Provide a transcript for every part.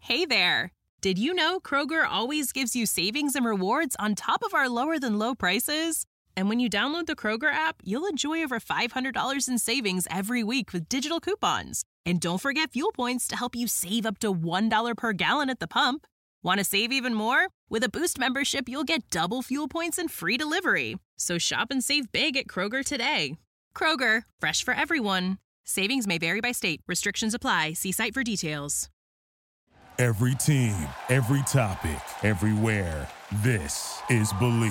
Hey there! Did you know Kroger always gives you savings and rewards on top of our lower-than-low prices? And when you download the Kroger app, you'll enjoy over $500 in savings every week with digital coupons. And don't forget fuel points to help you save up to $1 per gallon at the pump. Want to save even more? With a Boost membership, you'll get double fuel points and free delivery. So shop and save big at Kroger today. Kroger, fresh for everyone. Savings may vary by state. Restrictions apply. See site for details. Every team, every topic, everywhere. This is Believe.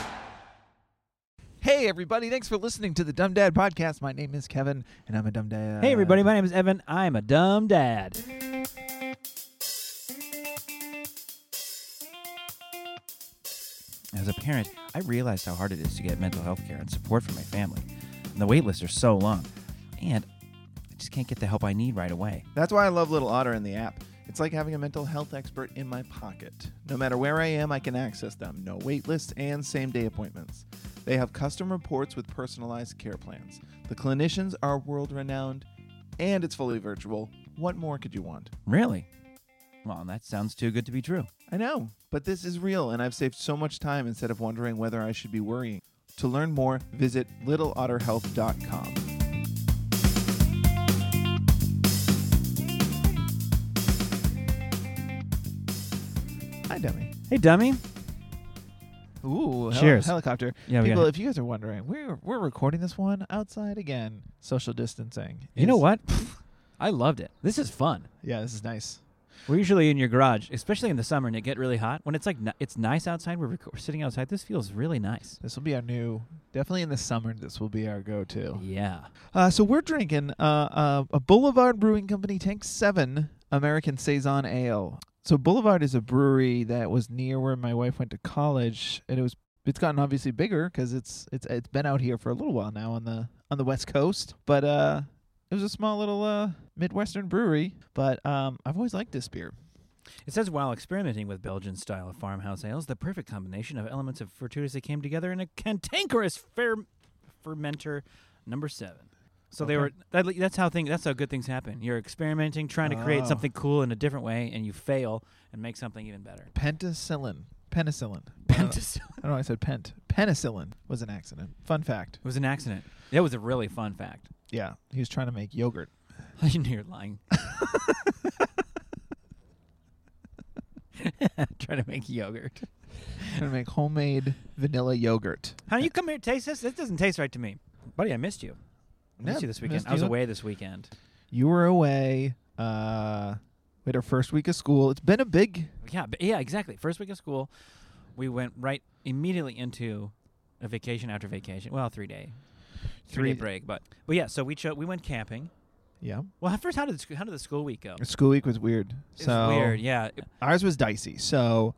Hey, everybody. Thanks for listening to the Dumb Dad Podcast. My name is Kevin, and I'm a dumb dad. Hey, everybody. My name is Evan. I'm a dumb dad. As a parent, I realized how hard it is to get mental health care and support for my family. And the wait lists are so long. And I just can't get the help I need right away. That's why I love Little Otter in the app. It's like having a mental health expert in my pocket. No matter where I am, I can access them. No wait lists and same-day appointments. They have custom reports with personalized care plans. The clinicians are world-renowned, and it's fully virtual. What more could you want? Really? Well, that sounds too good to be true. I know, but this is real, and I've saved so much time instead of wondering whether I should be worrying. To learn more, visit littleotterhealth.com. Hi, dummy. Hey, dummy. Ooh, Cheers. Helicopter. Yeah, People, if you guys are wondering, we're recording this one outside again. Social distancing. You know what? I loved it. This is fun. Yeah, this is nice. We're usually in your garage, especially in the summer, and it get really hot. When it's like it's nice outside, we're sitting outside. This feels really nice. This will be our new, definitely in the summer, this will be our go-to. Yeah. So we're drinking a Boulevard Brewing Company Tank 7 American Saison Ale. So Boulevard is a brewery that was near where my wife went to college, and it's gotten obviously bigger because it's been out here for a little while now on the West Coast. But it was a small little Midwestern brewery. But I've always liked this beer. It says, while experimenting with Belgian-style farmhouse ales, the perfect combination of elements of fortuitously came together in a cantankerous fermenter number 7. So Okay. that's how good things happen. You're experimenting, trying to create something cool in a different way, and you fail and make something even better. Penicillin. Penicillin. I don't know why I said penicillin was an accident. Fun fact. It was an accident. It was a really fun fact. Yeah, he was trying to make yogurt. I knew you're lying. Trying to make yogurt. Trying to make homemade vanilla yogurt. How you come here, taste this? This doesn't taste right to me. Buddy, I missed you. I missed you this weekend. I was away this weekend. You were away. We had our first week of school. It's been a big... Yeah, exactly. First week of school, we went right immediately into a vacation after vacation. Well, 3-day break. But yeah, so we went camping. Yeah. Well, first, how did the school week go? The school week was weird. It was weird, yeah. Ours was dicey. So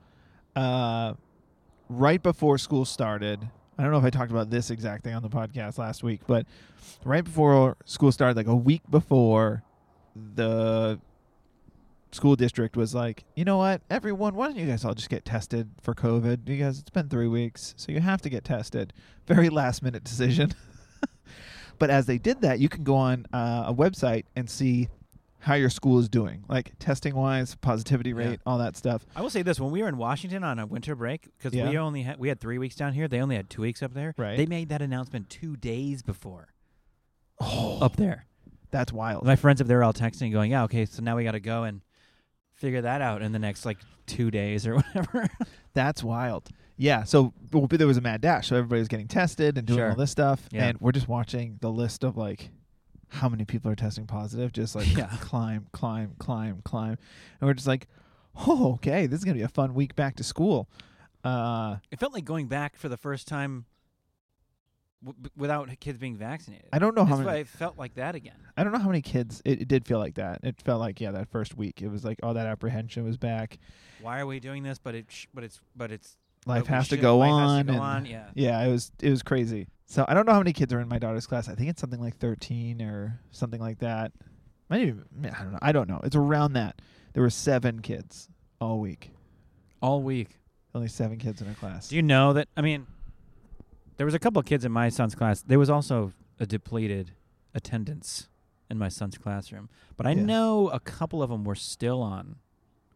right before school started... I don't know if I talked about this exact thing on the podcast last week, but right before school started, like a week before, the school district was like, you know what, everyone, why don't you guys all just get tested for COVID? Because it's been 3 weeks, so you have to get tested. Very last-minute decision. But as they did that, you can go on a website and see how your school is doing, like testing-wise, positivity rate, all that stuff. I will say this: when we were in Washington on a winter break, because we had 3 weeks down here, they only had 2 weeks up there. Right. They made that announcement 2 days before. Up there, that's wild. My friends up there are all texting, going, "Yeah, okay, so now we got to go and figure that out in the next 2 days or whatever." That's wild. Yeah, so there was a mad dash, so everybody was getting tested and doing all this stuff, and we're just watching the list of how many people are testing positive, just climb. And we're just like, oh, okay, this is going to be a fun week back to school. It felt like going back for the first time without kids being vaccinated. I don't know how many. It felt like that again. I don't know how many kids. It did feel like that. It felt like that first week. It was like that apprehension was back. Why are we doing this? But it's life has to go on. Yeah, it was crazy. So I don't know how many kids are in my daughter's class. I think it's something like 13 or something like that. I don't know. It's around that. There were 7 kids all week. All week. Only 7 kids in her class. Do you know that? I mean, there was a couple of kids in my son's class. There was also a depleted attendance in my son's classroom. But I know a couple of them were still on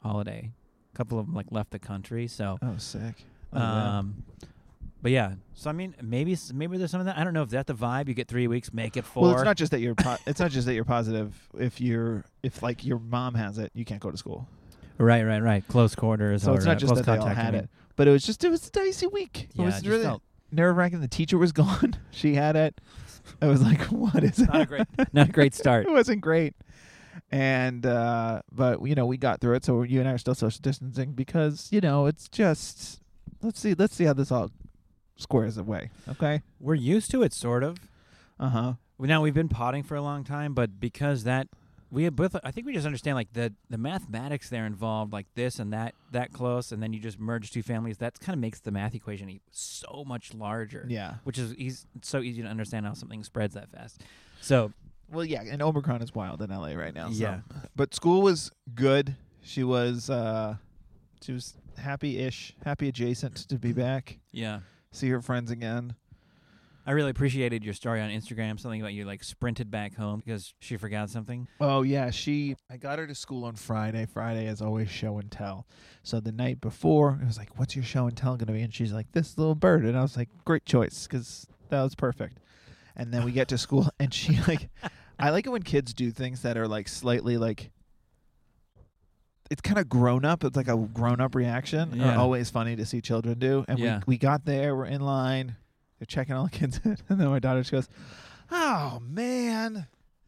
holiday. A couple of them like left the country, so Oh, sick. Oh, but yeah. So I mean, maybe there's some of that. I don't know if that's the vibe. You get 3 weeks, make it 4. well, it's not just that you're it's not just that you're positive. If like your mom has it, you can't go to school. Right. Close quarters. So or it's not just close that they all contact, I had mean. it, but it was a dicey week. Yeah, it was just really felt nerve-wracking. The teacher was gone. She had it. I was like, what is it? not a great start. It wasn't great. And but we got through it. So you and I are still social distancing because it's just let's see how this all squares away. Okay. We're used to it, sort of. Uh-huh. Now we've been potting for a long time, but because that we both, I think we just understand like the mathematics there involved, like this and that close, and then you just merge two families. That kind of makes the math equation so much larger. Yeah. Which is it's so easy to understand how something spreads that fast. So Well, yeah, and Omicron is wild in LA right now. yeah, So. But school was good. She was happy adjacent to be back, yeah. see her friends again. I really appreciated your story on Instagram. Something about you like sprinted back home because she forgot something. Oh yeah, I got her to school on Friday. Friday is always show and tell. So the night before, I was like, "What's your show and tell going to be?" And she's like, "This little bird." And I was like, "Great choice," because that was perfect. And then we get to school, and she like, I like it when kids do things that are like slightly like, it's kind of grown up. It's like a grown up reaction. Yeah. Always funny to see children do. And Yeah. we got there, we're in line, they're checking all the kids in, and then my daughter just goes, "Oh man,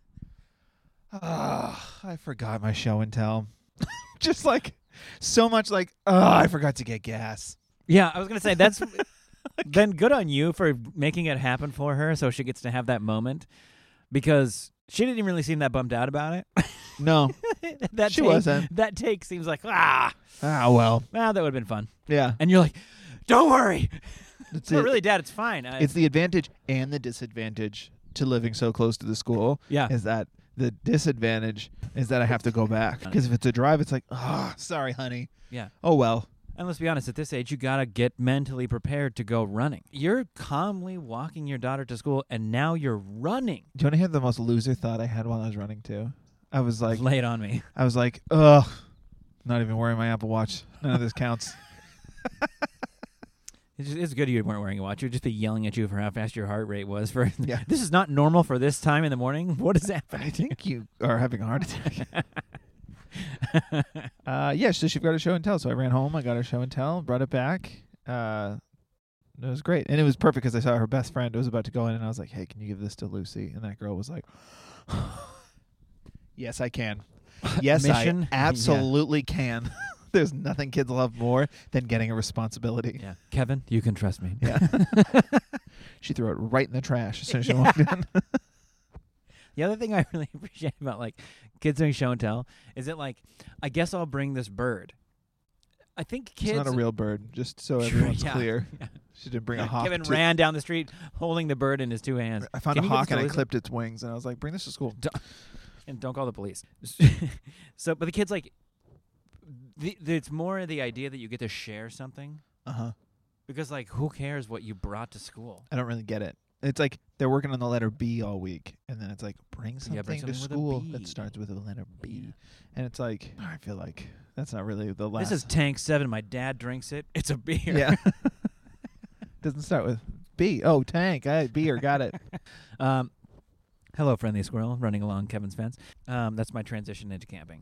I forgot my show and tell." Just like so much like, I forgot to get gas. Yeah, I was gonna say that's then good on you for making it happen for her, so she gets to have that moment because she didn't even really seem that bummed out about it. No, that she take, wasn't. That take seems like Well, that would have been fun. yeah. And you're like, don't worry. It's But really, Dad, it's fine. It's the advantage and the disadvantage to living so close to the school. Yeah. Is that the disadvantage is that I have to go back because if it's a drive, it's like, sorry, honey. Yeah. Oh well. And let's be honest, at this age, you got to get mentally prepared to go running. You're calmly walking your daughter to school, and now you're running. Do you want to hear the most loser thought I had while I was running too? I was like, Lay it on me. ugh, not even wearing my Apple Watch. None of this counts. It's good you weren't wearing a watch. You'd just be yelling at you for how fast your heart rate was. For Yeah. This is not normal for this time in the morning. What is I happening? think you are having a heart attack. Yeah, so she got a show and tell. So I ran home. I got her show and tell, brought it back. It was great. And it was perfect because I saw her best friend was about to go in, and I was like, "Hey, can you give this to Lucy?" And that girl was like, "Yes, I can. Yes, Mission? I absolutely can." There's nothing kids love more than getting a responsibility. Yeah, Kevin, you can trust me. Yeah. She threw it right in the trash as soon as she walked in. The other thing I really appreciate about like kids doing show and tell is that like, I guess I'll bring this bird. I think kids. It's not a real bird, just so Sure, everyone's yeah. clear. She didn't bring a hawk. Kevin ran down the street holding the bird in his two hands. I found Can a you give hawk this to and I Lucy? clipped its wings, and I was like, "Bring this to school." And don't call the police. So, but the kids like, it's more the idea that you get to share something Uh-huh. because like, who cares what you brought to school? I don't really get it. It's like they're working on the letter B all week, and then it's like, bring something, bring to something with a school B. that starts with a letter B. And it's like, I feel like that's not really the last. This is Tank 7. My dad drinks it. It's a beer. Yeah. Doesn't start with B. Oh, tank. Beer. Got it. Hello, friendly squirrel, running along Kevin's fence. That's my transition into camping.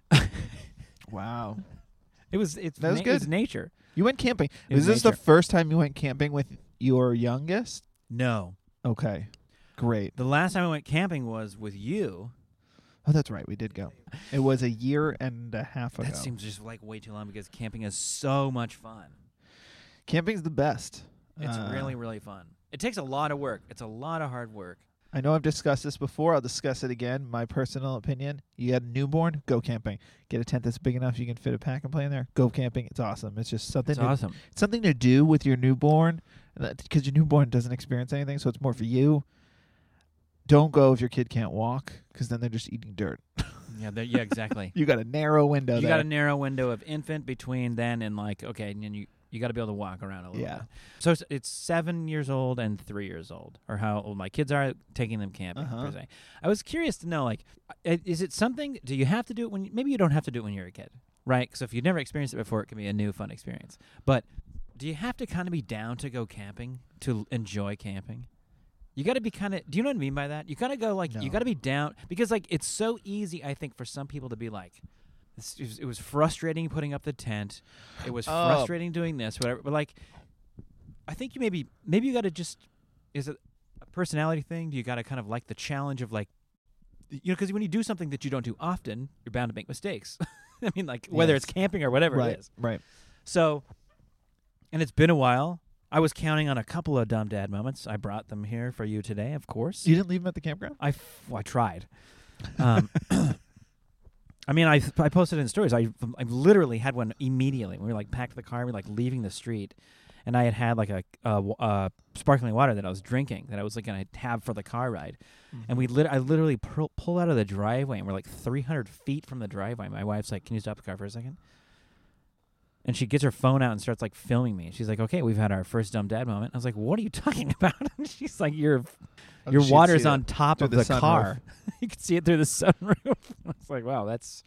Wow. That was good. It's nature. You went camping. It Was was this the nature. first time you went camping with your youngest? No. Okay. Great. The last time I went camping was with you. Oh, that's right. We did go. It was a year and a half ago. That seems just like way too long because camping is so much fun. Camping's the best. It's really, really fun. It takes a lot of work. It's a lot of hard work. I know I've discussed this before. I'll discuss it again. My personal opinion. You got a newborn, go camping. Get a tent that's big enough you can fit a pack and play in there. Go camping. It's awesome. It's just something. It's awesome. It's something to do with your newborn because your newborn doesn't experience anything, so it's more for you. Don't go if your kid can't walk because then they're just eating dirt. Yeah, yeah, exactly. You got a narrow window You there. got a narrow window of infant between then and like, okay, and then you got to be able to walk around a little Yeah. bit. So it's 7 years old and 3 years old, or how old my kids are, taking them camping, per se. I was curious to know, like, is it something, do you have to do it when, maybe you don't have to do it when you're a kid, right? So if you've never experienced it before, it can be a new fun experience. But do you have to kind of be down to go camping to enjoy camping? You got to be kind of. Do you know what I mean by that? You got to go like No. you got to be down because like it's so easy. I think for some people to be like, it was frustrating putting up the tent. It was frustrating doing this, whatever. But like, I think you maybe you got to just. Is it a personality thing? Do you got to kind of like the challenge of like, because when you do something that you don't do often, you're bound to make mistakes. I mean, like whether it's camping or whatever it is. Right. So, and it's been a while. I was counting on a couple of dumb dad moments. I brought them here for you today, of course. You didn't leave him at the campground? I tried. I mean, I posted in stories. I literally had one immediately. We were like packed the car. We were like leaving the street, and I had like a sparkling water that I was drinking that I was like gonna have for the car ride. And I literally pull out of the driveway, and we're like 300 feet from the driveway. My wife's like, "Can you stop the car for a second?" And she gets her phone out and starts like filming me. She's like, "Okay, we've had our first dumb dad moment." I was like, "What are you talking about?" And she's like, "Your water's on top of the car. You can see it through the sunroof." I was like, "Wow, that's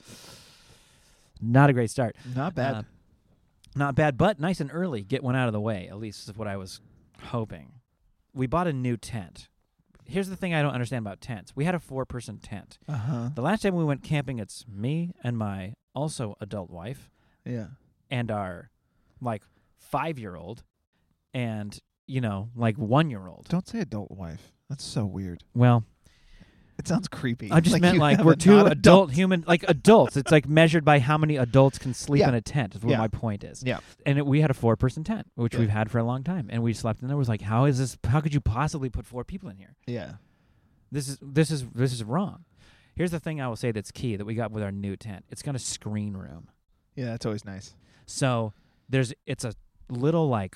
not a great start." Not bad. Not bad, but nice and early. Get one out of the way. At least is what I was hoping. We bought a new tent. Here's the thing I don't understand about tents. We had a 4-person tent. The last time we went camping, it's me and my also adult wife. Yeah. And our, like, 5-year-old and, like, 1-year-old. Don't say adult wife. That's so weird. Well, it sounds creepy. I just meant, like, we're two adult human, like, adults. It's, like, measured by how many adults can sleep in a tent is what my point is. Yeah. And we had a 4-person tent, which we've had for a long time. And we slept in there. It was like, how could you possibly put 4 people in here? Yeah. This is wrong. Here's the thing I will say that's key that we got with our new tent. It's got a screen room. Yeah, that's always nice. So it's a little like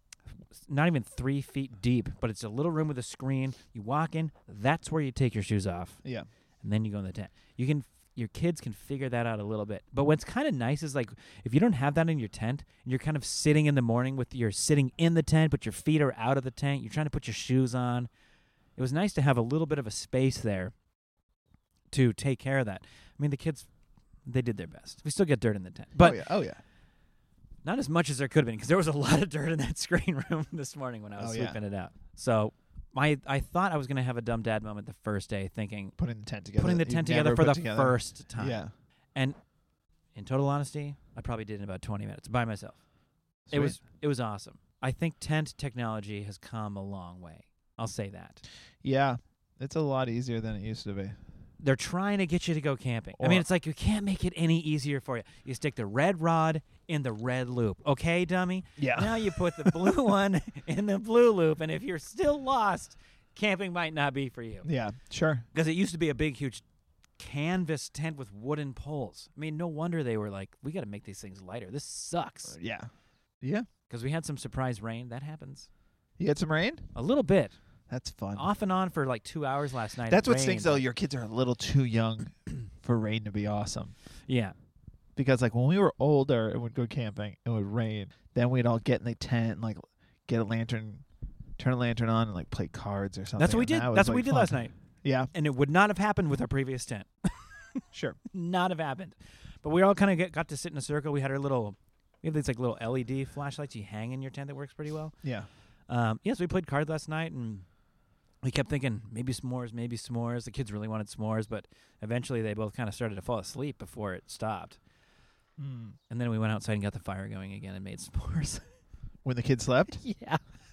not even 3 feet deep, but it's a little room with a screen. You walk in, that's where you take your shoes off. Yeah. And then you go in the tent. Your kids can figure that out a little bit. But what's kind of nice is like if you don't have that in your tent and you're kind of sitting in the morning you're sitting in the tent, but your feet are out of the tent, you're trying to put your shoes on. It was nice to have a little bit of a space there to take care of that. I mean, the kids, they did their best. We still get dirt in the tent. But Oh, yeah. not as much as there could have been because there was a lot of dirt in that screen room this morning when I was sweeping it out. So I thought I was going to have a dumb dad moment the first day thinking. Putting the tent together. Putting the tent together for the first time. Yeah. And in total honesty, I probably did in about 20 minutes by myself. Sweet. It was awesome. I think tent technology has come a long way. I'll say that. Yeah. It's a lot easier than it used to be. They're trying to get you to go camping. I mean, it's like you can't make it any easier for you. You stick the red rod in the red loop. Okay, dummy? Yeah. Now you put the blue one in the blue loop, and if you're still lost, camping might not be for you. Yeah, sure. Because it used to be a big, huge canvas tent with wooden poles. I mean, no wonder they were like, we got to make these things lighter. This sucks. Yeah. Yeah. Because we had some surprise rain. That happens. You had some rain? A little bit. That's fun. Off and on for like 2 hours last night. That's it what rained. stinks, though. Your kids are a little too young for rain to be awesome. Yeah. Because, like, when we were older and would go camping, it would rain. Then we'd all get in the tent and, like, get a lantern, turn a lantern on, and, like, play cards or something. That's what we did. That's what we did last night. Yeah. And it would not have happened with our previous tent. Sure. Not have happened. But we all kind of got to sit in a circle. We had our we have these, like, little LED flashlights you hang in your tent that works pretty well. Yeah. Yes, we played cards last night, and we kept thinking, maybe s'mores, maybe s'mores. The kids really wanted s'mores, but eventually they both kind of started to fall asleep before it stopped. Mm. And then we went outside and got the fire going again and made s'mores. When the kids slept? Yeah.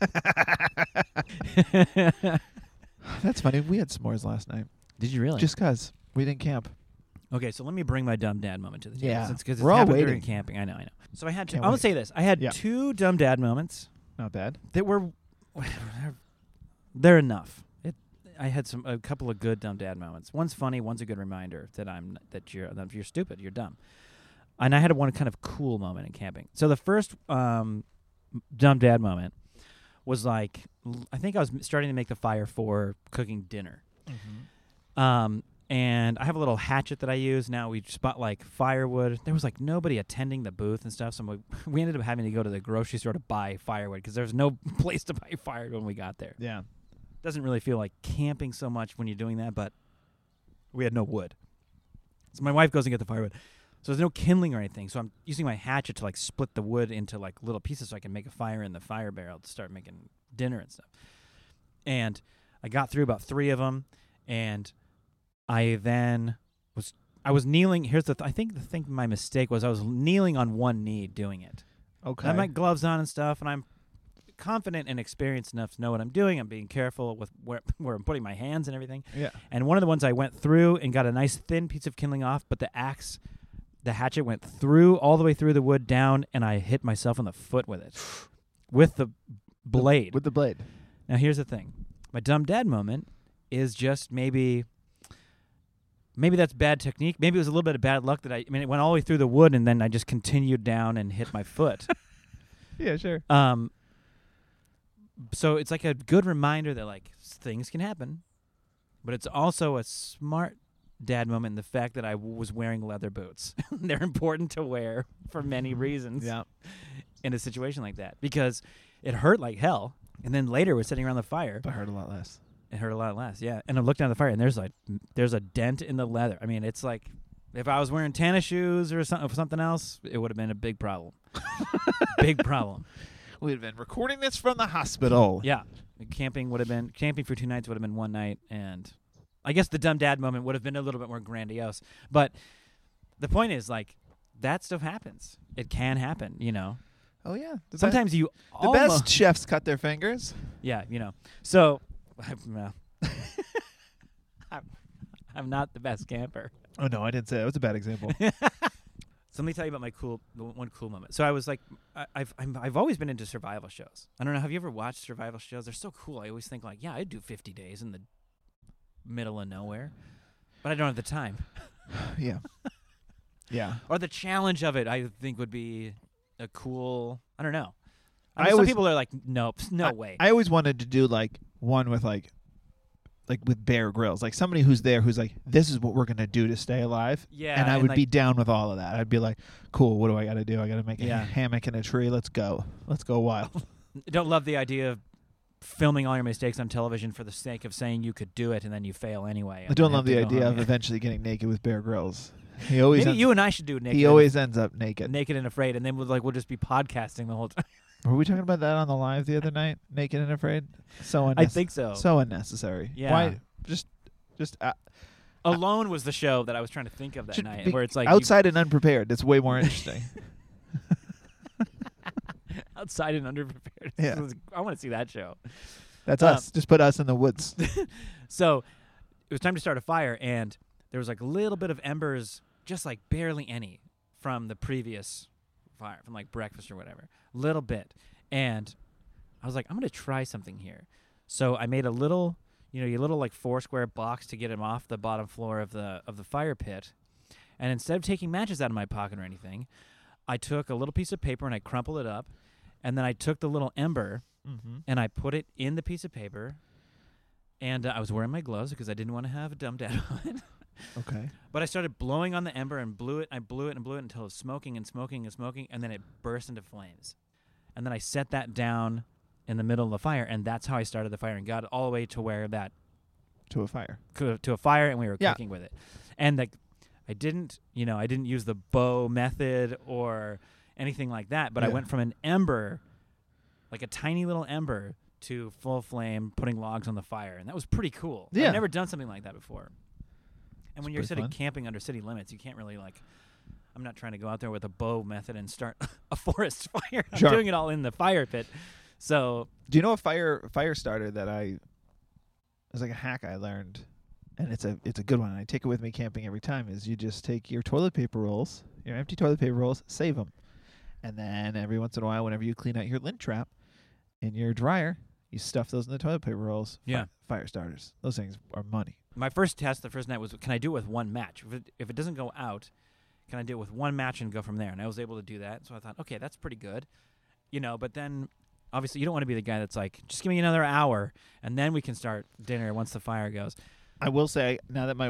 That's funny. We had s'mores last night. Did you really? Just because we didn't camp. Okay, so let me bring my dumb dad moment to the table. Yeah. Because We're all happened waiting. during camping. I know. So I had Can't I will wait. say this. I had Yeah. 2 dumb dad moments Not bad. that were they're enough. I had a couple of good dumb dad moments. One's funny, one's a good reminder that you're stupid, you're dumb. And I had one kind of cool moment in camping. So the first dumb dad moment was like, I think I was starting to make the fire for cooking dinner. Mm-hmm. And I have a little hatchet that I use. Now we just bought like firewood. There was like nobody attending the booth and stuff. So we ended up having to go to the grocery store to buy firewood because there's no place to buy firewood when we got there. Yeah. Doesn't really feel like camping so much when you're doing that, but we had no wood. So my wife goes and get the firewood. So there's no kindling or anything. So I'm using my hatchet to like split the wood into like little pieces so I can make a fire in the fire barrel to start making dinner and stuff. And I got through about 3 of them, and I was kneeling. Here's I think my mistake was I was kneeling on one knee doing it. Okay. I had my gloves on and stuff, and I'm confident and experienced enough to know what I'm doing. I'm being careful with where I'm putting my hands and everything. Yeah. And one of the ones I went through and got a nice thin piece of kindling off, but the hatchet went through all the way through the wood down, and I hit myself in the foot with it, with the blade. With the blade. Now here's the thing: my dumb dad moment is just maybe that's bad technique. Maybe it was a little bit of bad luck that it went all the way through the wood, and then I just continued down and hit my foot. Yeah, sure. So it's like a good reminder that like things can happen, but it's also a smart dad moment in the fact that I was wearing leather boots. They're important to wear for many reasons. Yeah. In a situation like that, because it hurt like hell, and then later we're sitting around the fire. But hurt a lot less. It hurt a lot less, yeah. And I looked down the fire, and there's a dent in the leather. I mean, it's like if I was wearing tennis shoes or something else, it would have been a big problem. Big problem. We'd have been recording this from the hospital. Yeah. Camping for 2 nights would have been 1 night, and I guess the dumb dad moment would have been a little bit more grandiose. But the point is, like, that stuff happens. It can happen, you know. Oh, yeah. Sometimes you the best chefs cut their fingers. Yeah, you know. So, I'm not the best camper. Oh, no, I didn't say that. It was a bad example. So let me tell you about one cool moment. So I was like, I've always been into survival shows. I don't know. Have you ever watched survival shows? They're so cool. I always think like, yeah, I'd do 50 days in the middle of nowhere, but I don't have the time. Yeah. Yeah. Or the challenge of it, I think would be a cool. I don't know. Some people are like, nope, no way. I always wanted to do like one with like with Bear Grylls, like somebody who's there who's like, this is what we're gonna do to stay alive. Yeah, and I would like, be down with all of that. I'd be like, cool. What do I got to do? I got to make a hammock in a tree. Let's go wild. Don't love the idea of filming all your mistakes on television for the sake of saying you could do it and then you fail anyway. I don't love the idea of eventually getting naked with Bear Grylls. He always maybe you and I should do naked. He always ends up naked and afraid, and then we'll just be podcasting the whole time. Were we talking about that on the live the other night? Naked and afraid. So I think so. So unnecessary. Yeah. Why? Just Alone was the show that I was trying to think of that night, where it's like outside and unprepared. It's way more interesting. Outside and underprepared. Yeah. I want to see that show. That's us. Just put us in the woods. So it was time to start a fire, and there was like a little bit of embers, just like barely any, from the previous fire, from like breakfast or whatever. Little bit. And I was like, I'm going to try something here. So I made a little, your little like 4-square box to get him off the bottom floor of the fire pit. And instead of taking matches out of my pocket or anything, I took a little piece of paper and I crumpled it up. And then I took the little ember and I put it in the piece of paper. And I was wearing my gloves because I didn't want to have a dumb dad on. Okay. But I started blowing on the ember and blew it. I blew it and blew it until it was smoking and smoking and smoking. And then it burst into flames. And then I set that down in the middle of the fire. And that's how I started the fire and got it all the way to where that. To a fire. To a fire, and we were cooking with it. And like, I didn't use the bow method or anything like that. But I went from an ember, like a tiny little ember, to full flame, putting logs on the fire. And that was pretty cool. Yeah. I've never done something like that before. And when you're fun. camping under city limits, you can't really I'm not trying to go out there with a bow method and start a forest fire. I'm doing it all in the fire pit. So, do you know a fire starter that it was like a hack I learned, and it's a good one. And I take it with me camping every time. Is you just take your toilet paper rolls, your empty toilet paper rolls, save them, and then every once in a while, whenever you clean out your lint trap in your dryer, you stuff those in the toilet paper rolls. Yeah, fire starters. Those things are money. My first test the first night was, can I do it with one match? If it doesn't go out, can I do it with one match and go from there? And I was able to do that. So I thought, okay, that's pretty good. But then obviously you don't want to be the guy that's like, just give me another hour and then we can start dinner once the fire goes. I will say, now that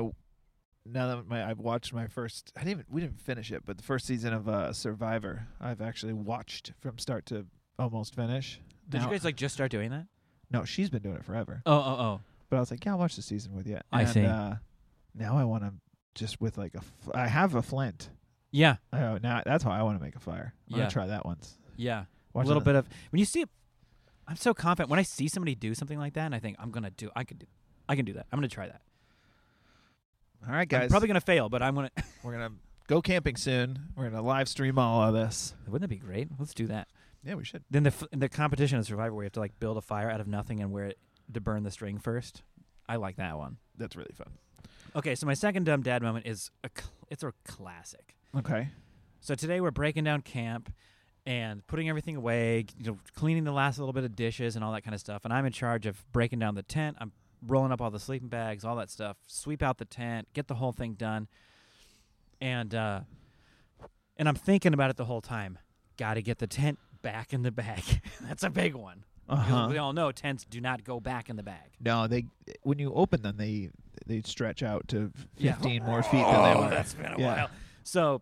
I've watched my first, we didn't finish it, but the first season of Survivor, I've actually watched from start to almost finish. Did you guys just start doing that? No, she's been doing it forever. Oh. But I was like, yeah, I'll watch the season with you. I see. Now I want to just with I have a flint. Yeah. Oh, now that's how I want to make a fire. I'm Yeah. gonna try that once. Yeah. Watch a little it. bit of when you see it. I'm so confident when I see somebody do something like that, and I think I can do that. I'm gonna try that. All right, guys. I'm probably gonna fail, but I'm gonna. We're gonna go camping soon. We're gonna live stream all of this. Wouldn't that be great? Let's do that. Yeah, we should. Then the competition of Survivor, where you have to like build a fire out of nothing and where it to burn the string first. I like that one. That's really fun. Okay, so my second dumb dad moment is it's a classic. Okay. So today we're breaking down camp and putting everything away, cleaning the last little bit of dishes and all that kind of stuff. And I'm in charge of breaking down the tent. I'm rolling up all the sleeping bags, all that stuff, sweep out the tent, get the whole thing done. And I'm thinking about it the whole time. Got to get the tent back in the bag. That's a big one. Uh-huh. We all know tents do not go back in the bag. No, when you open them, they stretch out to Yeah. 15 more feet than they were. That's been a Yeah. while. So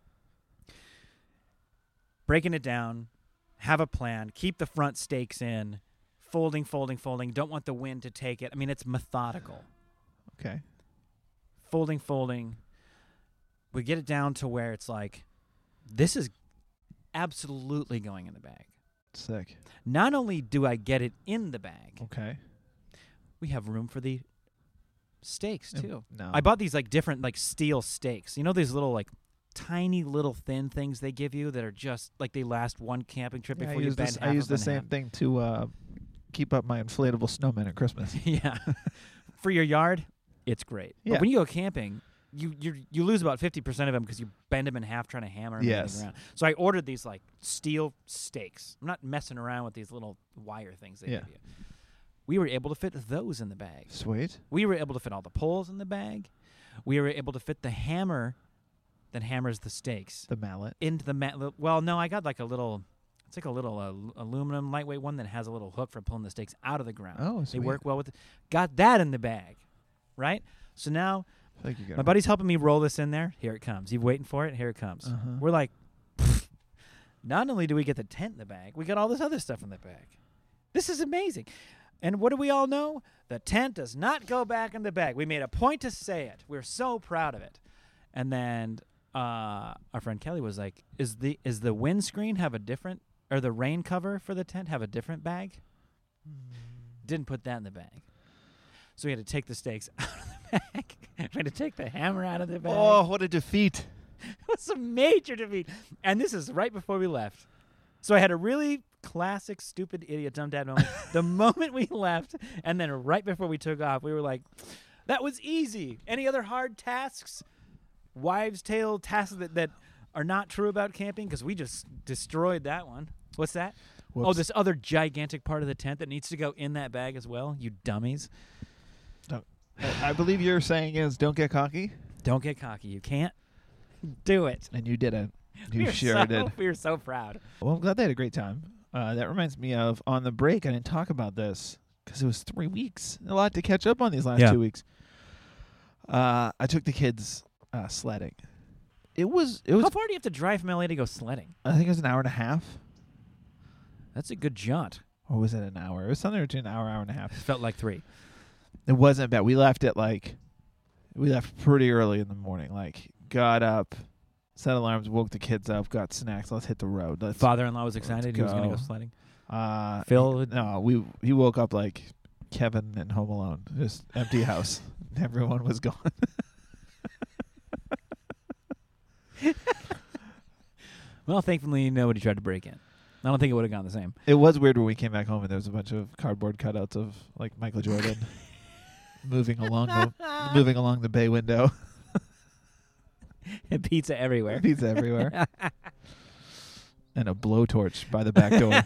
breaking it down, have a plan, keep the front stakes in, folding. Don't want the wind to take it. I mean, it's methodical. Okay. Folding. We get it down to where it's like, this is absolutely going in the bag. Sick. Not only do I get it in the bag, Okay. we have room for the stakes too. No. I bought these like different like steel stakes. You know these little like tiny little thin things they give you that are just like they last one camping trip before you bend half I use of the them in same half. thing to keep up my inflatable snowman at Christmas. Yeah. For your yard, it's great. Yeah. But when you go camping, you lose about 50% of them because you bend them in half trying to hammer them Yes. around. So I ordered these like steel stakes. I'm not messing around with these little wire things they Yeah. give you. We were able to fit those in the bag. Sweet. We were able to fit all the poles in the bag. We were able to fit the hammer that hammers the stakes The mallet. into the well, no, I got like a little. It's like a little aluminum lightweight one that has a little hook for pulling the stakes out of the ground. Oh, They sweet. work well with it. Got that in the bag, right? So now Thank you, my buddy's helping me roll this in there. Here it comes. You waiting for it? Here it comes. Uh-huh. We're like, not only do we get the tent in the bag, we got all this other stuff in the bag. This is amazing. And what do we all know? The tent does not go back in the bag. We made a point to say it. We're so proud of it. And then our friend Kelly was like, "Is the windscreen have a different, or the rain cover for the tent have a different bag?" Didn't put that in the bag. So we had to take the stakes out of the bag. We had to take the hammer out of the bag. Oh, what a defeat. It was a major defeat. And this is right before we left. So I had a really classic, stupid, idiot, dumb dad moment. The moment we left, and then right before we took off, we were like, that was easy. Any other hard tasks? Wives' tale tasks that are not true about camping? Because we just destroyed that one. What's that? Whoops. Oh, this other gigantic part of the tent that needs to go in that bag as well, you dummies. I believe your saying is don't get cocky, Don't get cocky. You can't do it. and you didn't. We You were sure so, did. We were so proud. Well, I'm glad they had a great time. That reminds me of on the break. I didn't talk about this because it was 3 weeks. A lot to catch up on these last 2 weeks. I took the kids sledding. It was. How far do you have to drive from LA to go sledding? I think it was an hour and a half, That's a good jaunt. or was it an hour? It was something between an hour and a half. It felt like 3. It wasn't bad. We left pretty early in the morning. Like got up, set alarms, woke the kids up, got snacks. Let's hit the road. Father-in-law was excited. He was going to go. go sledding. Phil? No, he woke up like Kevin in Home Alone, just empty house. Everyone was gone. Well, thankfully, nobody tried to break in. I don't think it would have gone the same. It was weird when we came back home and there was a bunch of cardboard cutouts of like Michael Jordan moving along the bay window. Pizza everywhere. Pizza everywhere. And a blowtorch by the back door.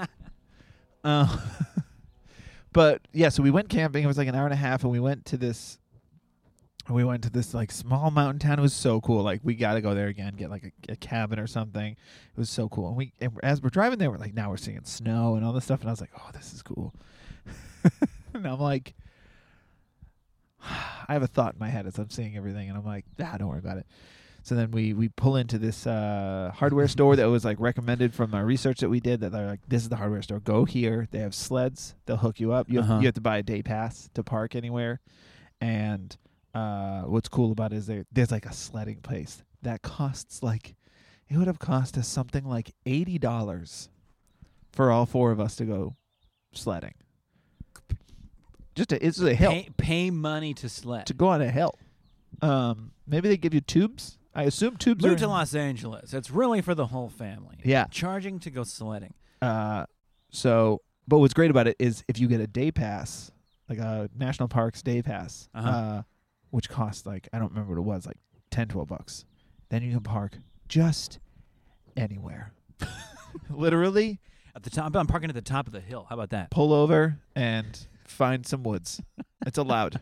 But yeah, so we went camping. It was like an hour and a half, and we went to this like small mountain town. It was so cool. Like we got to go there again, get like a cabin or something. It was so cool. And as we're driving there, we're like, now we're seeing snow and all this stuff. And I was like, oh, this is cool. And I'm like, I have a thought in my head as I'm seeing everything, and I'm like, don't worry about it. So then we pull into this hardware store that was like recommended from our research that we did, that they're like, this is the hardware store. Go here. They have sleds. They'll hook you up. You have to buy a day pass to park anywhere. And what's cool about it is there's like a sledding place that costs like, it would have cost us something like $80 for all 4 of us to go sledding. It's a hill. Pay money to sled. To go on a hill. Maybe they give you tubes. I assume tubes Move are to Los Angeles. It's really for the whole family. Yeah. Charging to go sledding. But what's great about it is if you get a day pass, like a national parks day pass, which costs like, I don't remember what it was, like $10, $12. Then you can park just anywhere. Literally. At the top, I'm parking at the top of the hill. How about that? Pull over and find some woods. It's allowed.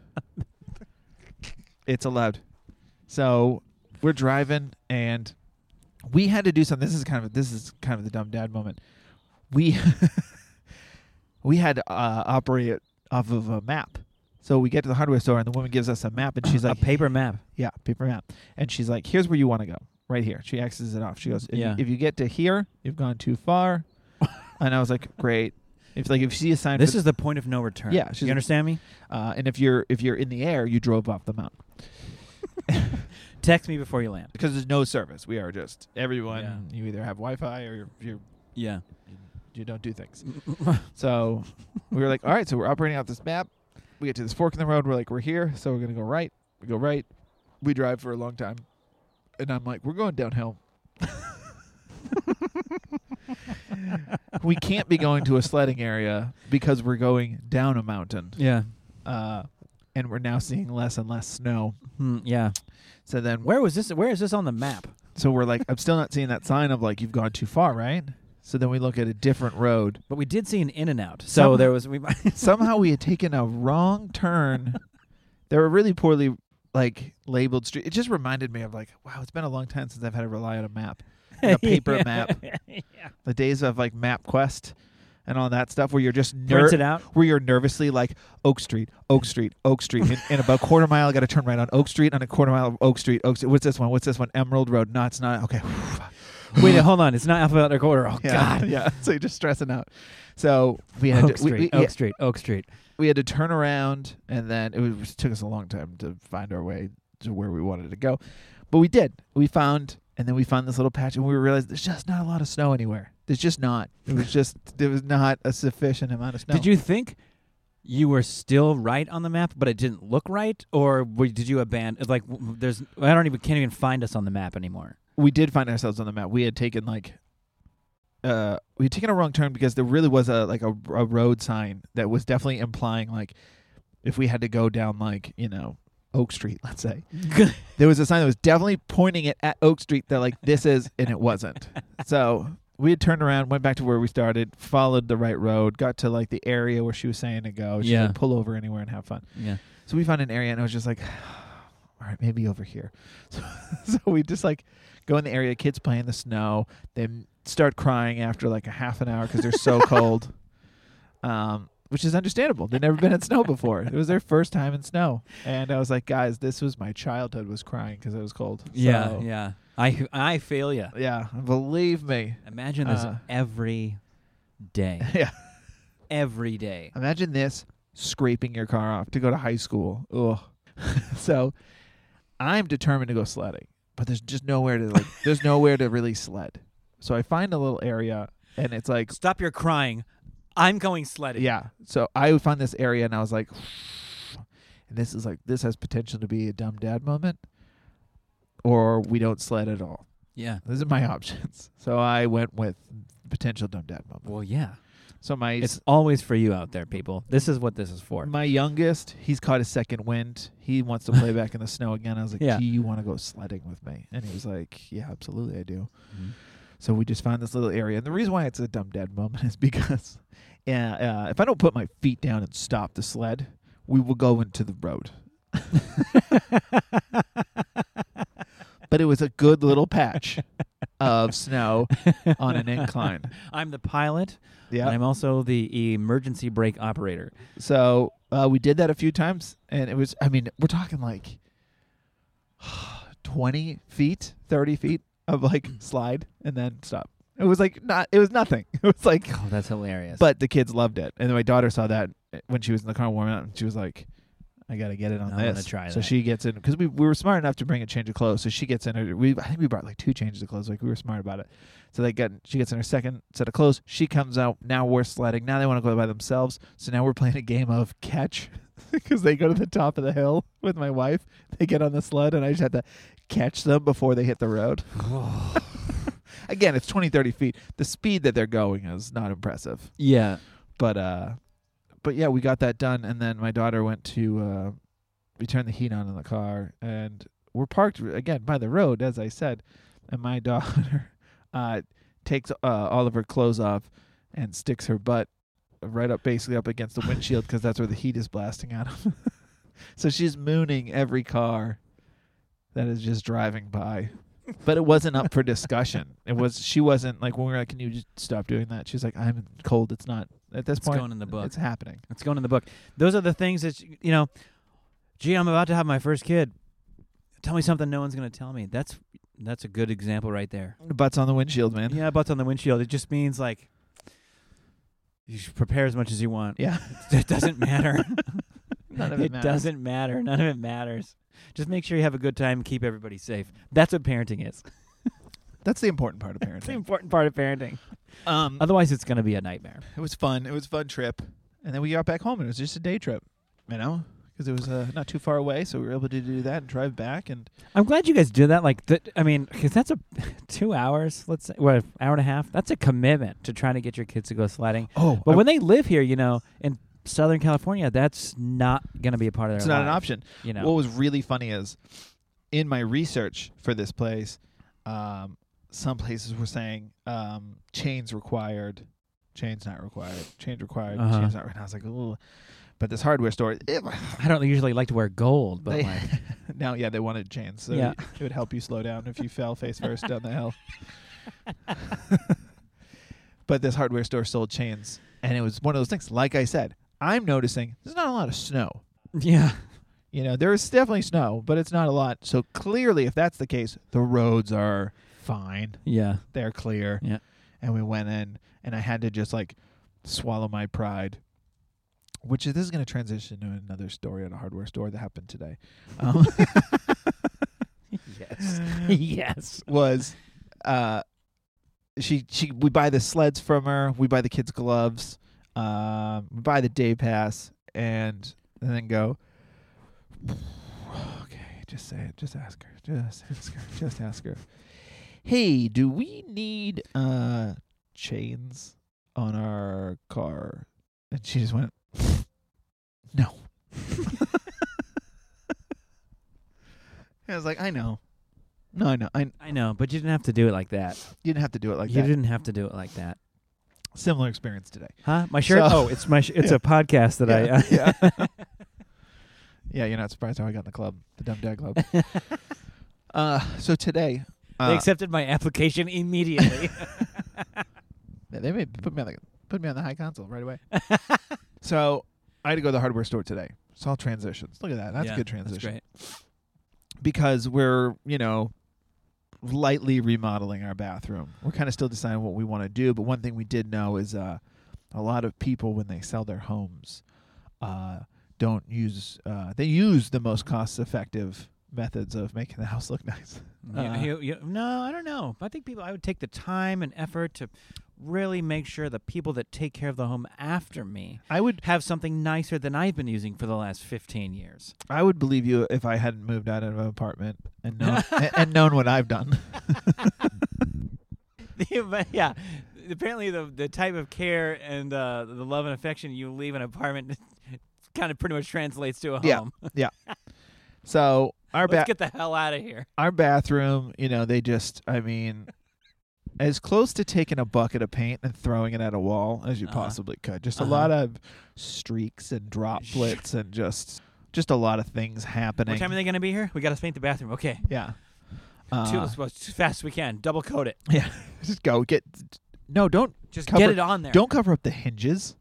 It's allowed. So we're driving and we had to do something. This is kind of the dumb dad moment. We had to operate it off of a map. So we get to the hardware store and the woman gives us a map and she's like, a paper map. Yeah, paper map. And she's like, here's where you want to go. Right here. She X's it off. She goes, if you get to here, you've gone too far. And I was like, great. If you see a sign, this is the point of no return. Yeah, you understand me? And if you're in the air, you drove off the mountain. Text me before you land. Because there's no service. We are just everyone. Yeah. You either have Wi-Fi or you don't do things. So we were like, all right. So we're operating out this map. We get to this fork in the road. We're like, we're here. So we're gonna go right. We go right. We drive for a long time, and I'm like, we're going downhill. We can't be going to a sledding area because we're going down a mountain. Yeah. And we're now seeing less and less snow. Yeah. So then Where is this on the map? So we're like, I'm still not seeing that sign of like, you've gone too far, right? So then we look at a different road. But we did see an In-N-Out. So there was... Somehow we had taken a wrong turn. They were really poorly like labeled street. It just reminded me of like, wow, it's been a long time since I've had to rely on a map. Like a paper map. Yeah. The days of like MapQuest and all that stuff where you're just Print it out. Where you're nervously like Oak Street. In about a quarter mile, I got to turn right on Oak Street. On a quarter mile of Oak Street. What's this one? Emerald Road. No, it's not. Okay. Wait, hold on. It's not alphabetical order. Oh, yeah, God. Yeah. So you're just stressing out. So we had Oak Street. We had to turn around, and then it took us a long time to find our way to where we wanted to go. But we did. We found this little patch, and we realized there's just not a lot of snow anywhere. There's just not. There was not a sufficient amount of snow. Did you think you were still right on the map, but it didn't look right, or did you abandon? Like, can't even find us on the map anymore. We did find ourselves on the map. We had taken a wrong turn because there really was a road sign that was definitely implying like if we had to go down like, Oak Street, let's say. There was a sign that was definitely pointing it at Oak Street that like this is, and it wasn't. So we had turned around, went back to where we started, followed the right road, got to like the area where she was saying to go. She would pull over anywhere and have fun. Yeah. So we found an area and I was just like, all right, maybe over here. So we just like go in the area, kids play in the snow, then start crying after like a half an hour because they're so cold. Which is understandable. They've never been in snow before. It was their first time in snow. And I was like, guys, this was my childhood was crying because it was cold. Yeah. I feel you. Yeah, believe me. Imagine this every day. Yeah. Every day. Imagine this scraping your car off to go to high school. Ugh. So I'm determined to go sledding, but there's just nowhere to really sled. So I find a little area and it's like, stop your crying. I'm going sledding. Yeah. So I found this area and I was like, and this has potential to be a dumb dad moment, or we don't sled at all. Yeah. Those are my options. So I went with potential dumb dad moment. Well, yeah. So it's always for you out there, people. This is what this is for. My youngest, he's caught a second wind. He wants to play back in the snow again. I was like, do you want to go sledding with me? And he was like, yeah, absolutely, I do. Mm-hmm. So we just found this little area. And the reason why it's a dumb dad moment is because if I don't put my feet down and stop the sled, we will go into the road. But it was a good little patch of snow on an incline. I'm the pilot. Yeah. And I'm also the emergency brake operator. So we did that a few times. And it was, we're talking like 20 feet, 30 feet of like slide and then stop. It was like it was nothing. It was like, oh, that's hilarious. But the kids loved it. And then my daughter saw that when she was in the car warming up, and she was like, I got to get it on I'm this. gonna try so that. she gets in because we were smart enough to bring a change of clothes. So she gets in her. I think we brought like 2 changes of clothes. Like we were smart about it. So she gets in her second set of clothes. She comes out. Now we're sledding. Now they want to go by themselves. So now we're playing a game of catch because they go to the top of the hill with my wife. They get on the sled and I just have to catch them before they hit the road. Again, it's 20, 30 feet. The speed that they're going is not impressive. Yeah. But yeah, we got that done, and then my daughter went to we turned the heat on in the car, and we're parked again by the road, as I said, and my daughter takes all of her clothes off and sticks her butt right up, basically up against the windshield, because that's where the heat is blasting out of. So she's mooning every car that is just driving by. But it wasn't up for discussion. She wasn't like, when we were like, can you just stop doing that? She's like, I'm cold. It's not at this point. It's going in the book. It's happening. It's going in the book. Those are the things that, gee, I'm about to have my first kid. Tell me something no one's going to tell me. That's a good example right there. Butts on the windshield, man. Yeah, butts on the windshield. It just means like you should prepare as much as you want. Yeah. It doesn't matter. None of it matters. Doesn't matter. None of it matters. Just make sure you have a good time and keep everybody safe. That's what parenting is. That's the important part of parenting. That's the important part of parenting. Otherwise, it's going to be a nightmare. It was fun. It was a fun trip. And then we got back home, and it was just a day trip, because it was not too far away, so we were able to do that and drive back. And I'm glad you guys did that. Because that's 2 hours, let's say, hour and a half. That's a commitment to trying to get your kids to go sledding. But when they live here, in Southern California, that's not going to be a part of their lives. It's not an option. What was really funny is, in my research for this place, some places were saying chains required, chains not required, chains required, chains not required. And I was like, ooh. But this hardware store, I don't usually like to wear gold, but now, they wanted chains, so it would help you slow down if you fell face first down the hill. But this hardware store sold chains, and it was one of those things. Like I said, I'm noticing there's not a lot of snow. Yeah. There is definitely snow, but it's not a lot. So clearly, if that's the case, the roads are fine. Yeah. They're clear. Yeah. And we went in, and I had to just swallow my pride, which this is going to transition to another story at a hardware store that happened today. Yes. Yes. Was we buy the sleds from her, we buy the kids' gloves, we buy the day pass, and then go, okay, just say it, just ask her. Hey, do we need chains on our car? And she just went, no. I was like, I know. No, I know. I know, but you didn't have to do it like that. You didn't have to do it like that. You didn't have to do it like that. Similar experience today. Huh? My shirt? It's my it's a podcast that I Yeah, you're not surprised how I got in the club, the Dumb Dad Club. So today, they accepted my application immediately. They made put me on the high console right away. So I had to go to the hardware store today. It's all transitions. Look at that. That's a good transition. That's great. Because we're, lightly remodeling our bathroom. We're kind of still deciding what we want to do, but one thing we did know is a lot of people, when they sell their homes, don't use they use the most cost-effective methods of making the house look nice. No, I don't know. I think I would take the time and effort to really make sure the people that take care of the home after me would have something nicer than I've been using for the last 15 years. I would believe you if I hadn't moved out of an apartment and known and known what I've done. Yeah. Apparently the type of care and the love and affection you leave an apartment kind of pretty much translates to a home. Yeah. So let's get the hell out of here. Our bathroom, they just, as close to taking a bucket of paint and throwing it at a wall as you possibly could. Just a lot of streaks and droplets and just a lot of things happening. What time are they going to be here? We got to paint the bathroom. Okay. Yeah. As fast as we can. Double coat it. Yeah. Just go get. No, don't. Just get it on there. Don't cover up the hinges.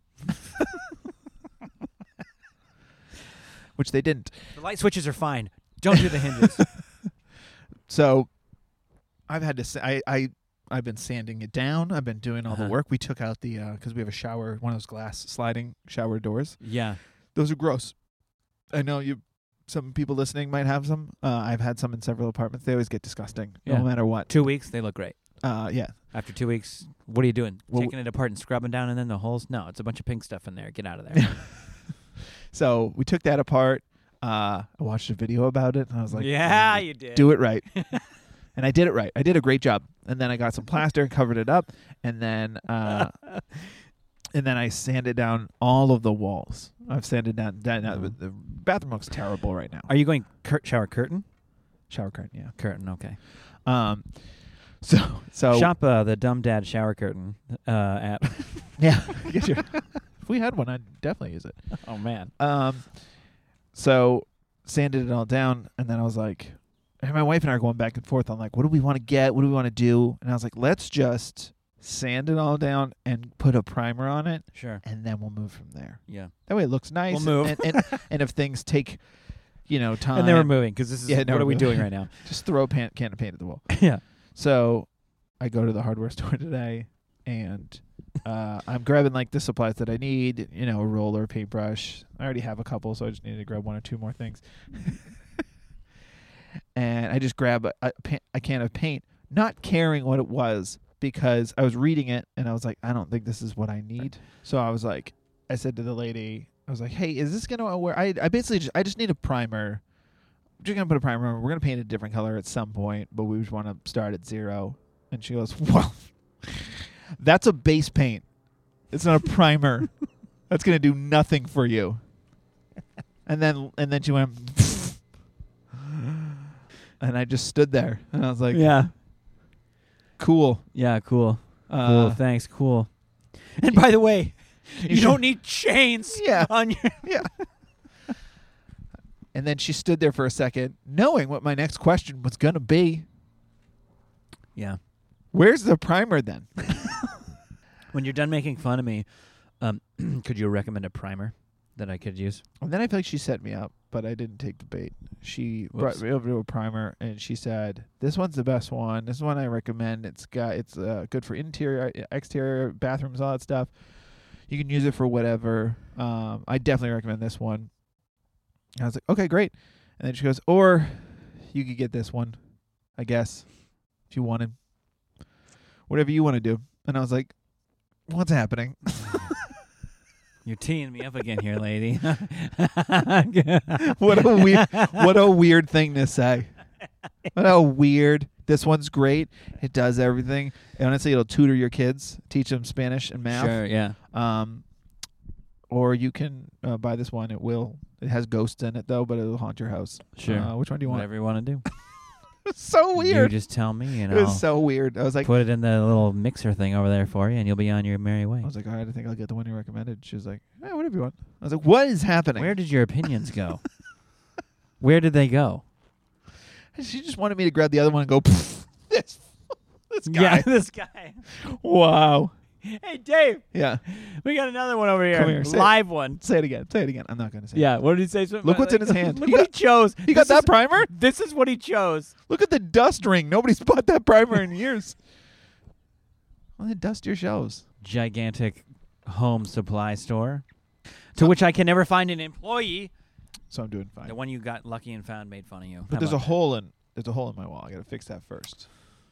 Which they didn't. The light switches are fine. Don't do the hinges. So, I've had to say, I've been sanding it down. I've been doing all the work. We took out the because we have a shower, one of those glass sliding shower doors. Yeah, those are gross. I know some people listening might have some. I've had some in several apartments. They always get disgusting, Yeah. no matter what. 2 weeks, they look great. Yeah. After 2 weeks, what are you doing? Well, Taking it apart and scrubbing down and then the holes? No, it's a bunch of pink stuff in there. Get out of there. So we took that apart. I watched a video about it, and I was like, yeah, you did. do it right. And I did it right. I did a great job. And then I got some plaster and covered it up, and then I sanded down all of the walls. I've sanded down. The bathroom looks terrible right now. Are you going shower curtain? Shower curtain, yeah. Curtain, okay. So Shop the Dumb Dad shower curtain app. yeah. If we had one, I'd definitely use it. Oh, man. So sanded it all down, and then I was like, and my wife and I are going back and forth on like, what do we want to get? What do we want to do? And I was like, let's just sand it all down and put a primer on it, Sure. and then we'll move from there. Yeah. That way it looks nice. We'll move. And if things take, time. And then we're moving because this is Yeah, no, what are we we're doing right now? Just throw a can of paint at the wall. Yeah. So I go to the hardware store today, and I'm grabbing like the supplies that I need, a roller, paintbrush. I already have a couple, so I just need to grab one or two more things. And I just grab a can of paint, not caring what it was, because I was reading it, and I was like, I don't think this is what I need. So I said to the lady, I was like, hey, is this going to work? I just need a primer. We're just going to put a primer on. We're going to paint a different color at some point, but we just want to start at 0. And she goes, well, that's a base paint. It's not a primer. That's going to do nothing for you. And then she went, and I just stood there, and I was like, Yeah. cool. Yeah, cool. Cool. Thanks. Cool. And by the way, you don't need chains Yeah. on your... Yeah. And then she stood there for a second, knowing what my next question was going to be. Yeah. Where's the primer then? When you're done making fun of me, could you recommend a primer that I could use? And then I feel like she set me up, but I didn't take the bait. She brought me over to a primer, and she said, this one's the best one. This one I recommend. It's good for interior, exterior, bathrooms, all that stuff. You can use it for whatever. I definitely recommend this one. And I was like, okay, great. And then she goes, or you could get this one, I guess, if you wanted. Whatever you want to do. And I was like, what's happening? You're teeing me up again here, lady. What a weird thing to say. What a weird. This one's great. It does everything. And honestly, it'll tutor your kids, teach them Spanish and math. Sure, yeah. Or you can buy this one. It has ghosts in it though, but it'll haunt your house. Sure. Which one do you want? Whatever you want to do. It's so weird. You just tell me, and It was so weird. I was like, put it in the little mixer thing over there for you, and you'll be on your merry way. all right, I think I'll get the one you recommended. She was like, whatever you want. I was like, what is happening? Where did your opinions go? Where did they go? She just wanted me to grab the other one and go, this guy. Yeah, this guy. Wow. Hey, Dave, Yeah. we got another one over here. Come here, say it. Live one. Say it again. I'm not going to say it. Yeah, what did he say? Look what's in his hand. Look He what he chose. You got that primer? This is what he chose. Look at the dust ring. Nobody's bought that primer in years. Well, then dust your shelves. Gigantic home supply store to which I can never find an employee. So I'm doing fine. The one you got lucky and found made fun of you. But there's a hole in my wall. I got to fix that first.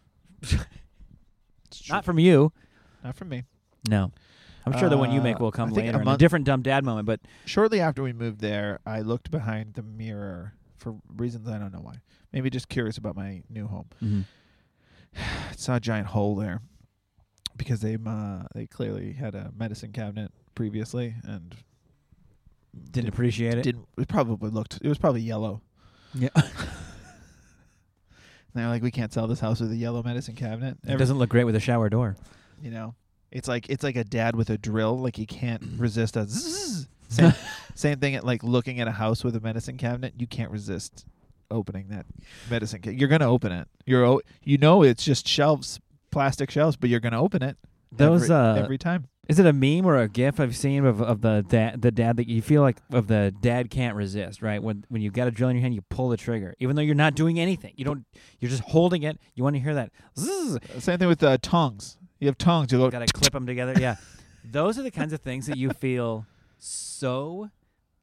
Not from you. Not from me. No. I'm sure the one you make will come I think later in a different dumb dad moment, but Shortly after we moved there, I looked behind the mirror for reasons I don't know why. Maybe just curious about my new home. I saw a giant hole there because they clearly had a medicine cabinet previously and didn't appreciate it. It was probably yellow. Yeah. And they're like, we can't sell this house with a yellow medicine cabinet. It doesn't look great with a shower door. It's like a dad with a drill. Like he can't resist a zzz. Same thing at like looking at a house with a medicine cabinet. You can't resist opening that medicine cabinet. You're gonna open it. It's just shelves, plastic shelves, but you're gonna open it. Every time. Is it a meme or a GIF I've seen of the dad that you feel like of the dad can't resist, right? When you've got a drill in your hand, you pull the trigger, even though you're not doing anything. You're just holding it. You want to hear that. Zzz. Same thing with tongs. You have tongs. You go. Got to clip them together. Yeah, those are the kinds of things that you feel so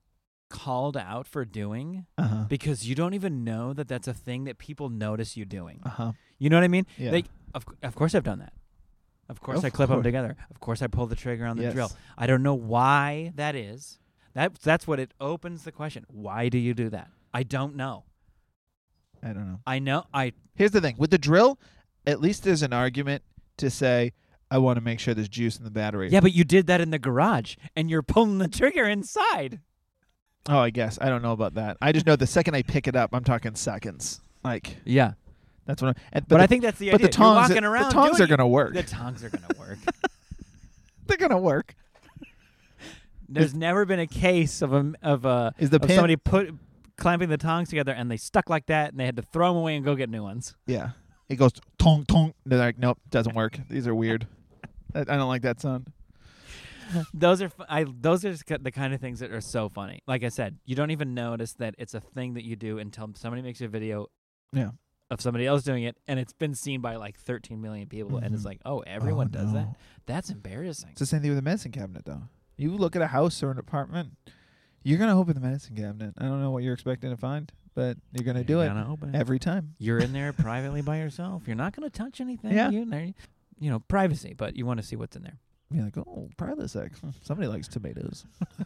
called out for doing Uh-huh. because you don't even know that that's a thing that people notice you doing. Uh-huh. You know what I mean? Yeah. Like, of course I've done that. Of course I clip them together. Of course I pull the trigger on the drill. I don't know why that is. That's what it opens the question. Why do you do that? I don't know. I don't know. I know. Here's the thing. With the drill, at least there's an argument to say, I want to make sure there's juice in the battery. Yeah, but you did that in the garage, and you're pulling the trigger inside. Oh, I guess. I don't know about that. I just know the second I pick it up, I'm talking seconds. Like, yeah. that's what But I think that's the idea. But the tongs, you're walking around the tongs are going to work. The tongs are going to work. They're going to work. There's never been a case of pin- somebody clamping the tongs together and they stuck like that and they had to throw them away and go get new ones. Yeah. It goes tong tong. They're like, nope, doesn't work. These are weird. I don't like that sound. Those are the kind of things that are so funny. Like I said, you don't even notice that it's a thing that you do until somebody makes a video of somebody else doing it, and it's been seen by like 13 million people, and it's like, oh, everyone does that? That's embarrassing. It's the same thing with a medicine cabinet, though. You look at a house or an apartment, you're going to open the medicine cabinet. I don't know what you're expecting to find, but you're going to do it every time. You're in there privately by yourself. You're not going to touch anything. Yeah. You're in there, privacy, but you want to see what's in there. You're like, oh, Prilosec. Somebody likes tomatoes.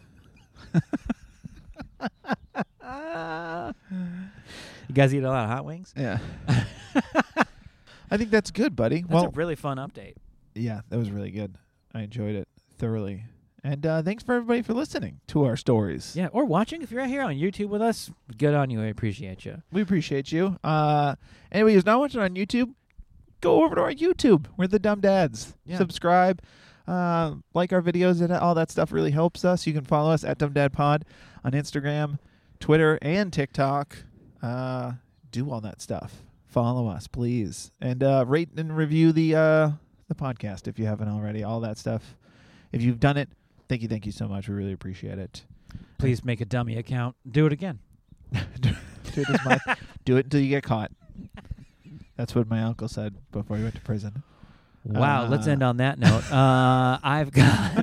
You guys eat a lot of hot wings? Yeah. I think that's good, buddy. That's a really fun update. Yeah, that was really good. I enjoyed it thoroughly. And thanks for everybody for listening to our stories. Yeah, or watching. If you're here on YouTube with us, good on you. I appreciate you. We appreciate you. Anybody who's not watching on YouTube, go over to our YouTube. We're the Dumb Dads. Yeah. Subscribe. Like our videos, and all that stuff really helps us. You can follow us at DumbDadPod on Instagram, Twitter, and TikTok. Do all that stuff. Follow us, please. And rate and review the podcast if you haven't already. All that stuff. If you've done it, thank you so much. We really appreciate it. Please make a dummy account. Do it again. Do it until you get caught. That's what my uncle said before he went to prison. Wow, let's end on that note. I've got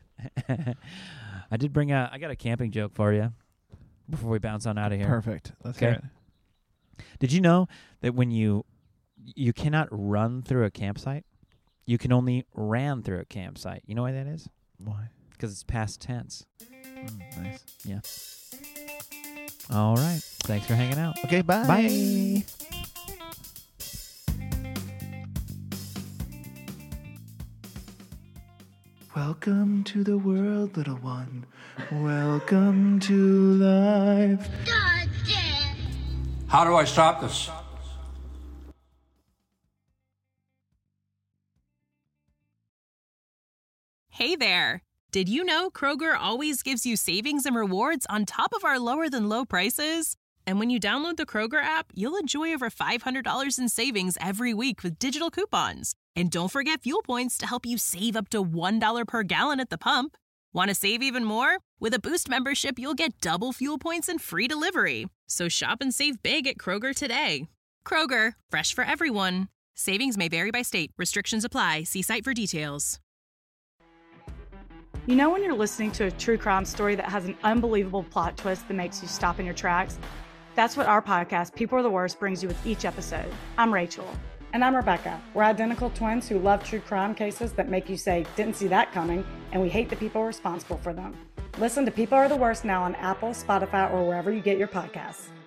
I got a camping joke for you before we bounce on out of here. Perfect. Let's hear it. Did you know that when you cannot run through a campsite? You can only ran through a campsite. You know why that is? Why? Because it's past tense. Nice. Yeah. All right. Thanks for hanging out. Okay, bye. Bye. Welcome to the world, little one. Welcome to life. How do I stop this? Hey there! Did you know Kroger always gives you savings and rewards on top of our lower-than-low prices? And when you download the Kroger app, you'll enjoy over $500 in savings every week with digital coupons. And don't forget fuel points to help you save up to $1 per gallon at the pump. Want to save even more? With a Boost membership, you'll get double fuel points and free delivery. So shop and save big at Kroger today. Kroger, fresh for everyone. Savings may vary by state. Restrictions apply. See site for details. You know when you're listening to a true crime story that has an unbelievable plot twist that makes you stop in your tracks? That's what our podcast, People Are the Worst, brings you with each episode. I'm Rachel. And I'm Rebecca. We're identical twins who love true crime cases that make you say, didn't see that coming, and we hate the people responsible for them. Listen to People Are the Worst now on Apple, Spotify, or wherever you get your podcasts.